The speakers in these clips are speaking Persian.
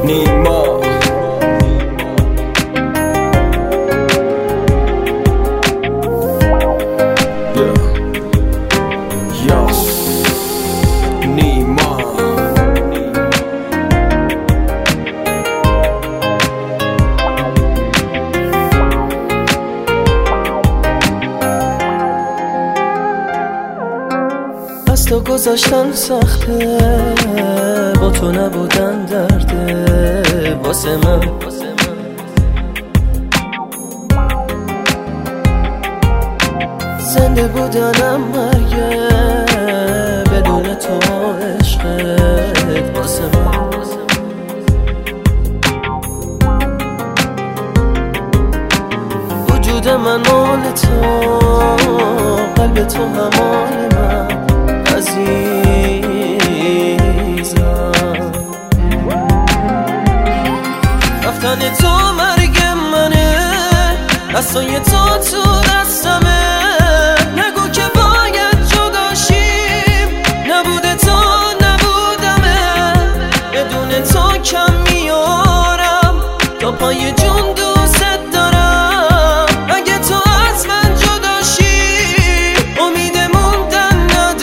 نیما نیما از تو گذاشتن سخته، با تو نبودن درده واسه من. زنده بودنم مرگه بدون تو، عشقت واسه من. وجود من مال تو، قلب تو همال من عزیزم. رفتن تو مرگ منه، دستای تو دستمه. نگو که باید جداشیم، نبوده تو نبودمه. بدون تو کم میارم، تا پای جون دوست دارم. اگه تو از من جداشی، امید موندن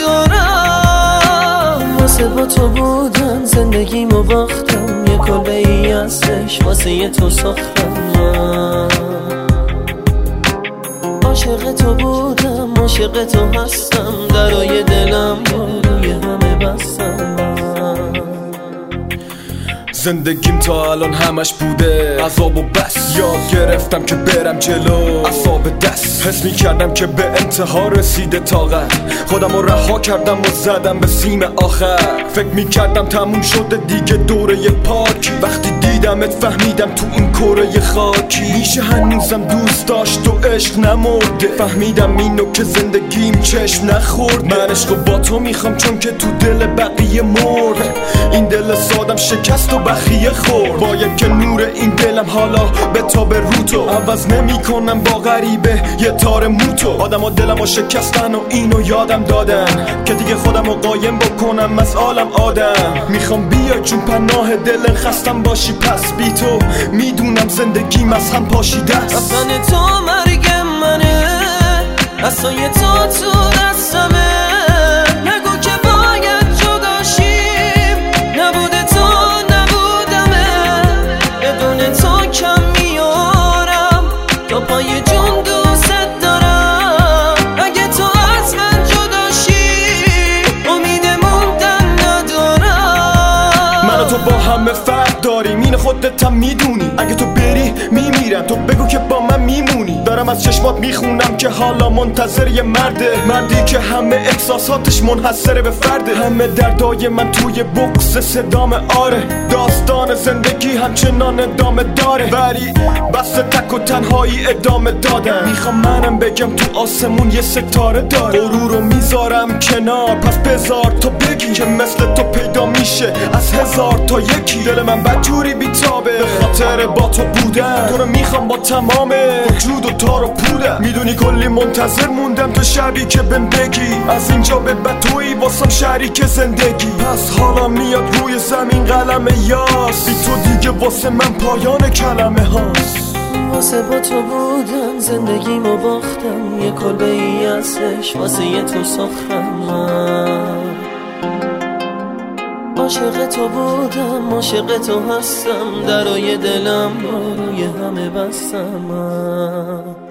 ندارم. واسه با تو بودن زندگیمو باختم، یه کلبه ای ازش واسه تو ساختم. عاشق تو بودم، عاشق تو هستم، درای دلم روی همه بستم. زندگیم تا الان همش بوده عذاب و بس. یاد گرفتم که برم جلو، اعصاب دست. حس میکردم که به انتها رسیده طاقت. خودم رو رها کردم و زدم به سیم آخر. فکر میکردم تموم شده دیگه دوره پاکی. وقتی دیدمت فهمیدم تو این کره خاکی میشه هنوزم دوست داشت و عشق نمرده. فهمیدم اینو که زندگیم چشم نخورد. من عشقو با تو میخوام چون که تو دل بقیه مرد. این دل سادم شکست و بخیه خورد. باید که نور این دلم حالا به تاب رو تو. عوض نمی کنم با غریبه یه تار موتو. آدم ها دلم ها شکستن و اینو یادم دادن که دیگه خودم رو قایم بکنم از عالم آدم. میخوام بیای چون پناه دل خستم باشی. پس بی تو میدونم زندگیم از هم پاشیده است. رفتن تو مرگ منه، دستای تو دستمه. نگو که باید جداشیم، نبوده تو نبودمه. بدون تو کم میارم، تا پای جون دوست دارم. اگه تو از من جداشی، امید موندن ندارم. من و تو با همه فرق داریم، این خودت هم میدونی. اگه تو بری میمیرم، تو بگو که با من میمونی. دارم از چشمات میخونم که حالا منتظر یه مرده. مردی که همه احساساتش منحصره به فرده. همه دردای من توی بکس صدام آره. داستان زندگی همچنان ادامه داره، ولی بس تک و تنهایی ادامه دادن. میخوام منم بگم تو آسمون یه ستاره داره. غرور رو میذارم کنار، پس بذار تو بگی که مثل تو پیدا میشه از هزار تا یکی. دل من بدجوری بیتابه به خاطر با تو بودن. تو رو میخوام با تمام وجود و تار و پودم. میدونی کلی منتظر موندم تو شبی که بهم بگی از اینجا به بعد تویی واسم شریک زندگی. پس حالا میاد روی زمین قلم یاس. بی تو دیگه واسه من پایان کلمه هاست. واسه با تو بودن زندگیمو باختم، یه کلبه ای ازش واسه تو ساختم. عاشق تو بودم، عاشق تو هستم، درای دلم روی همه بستم.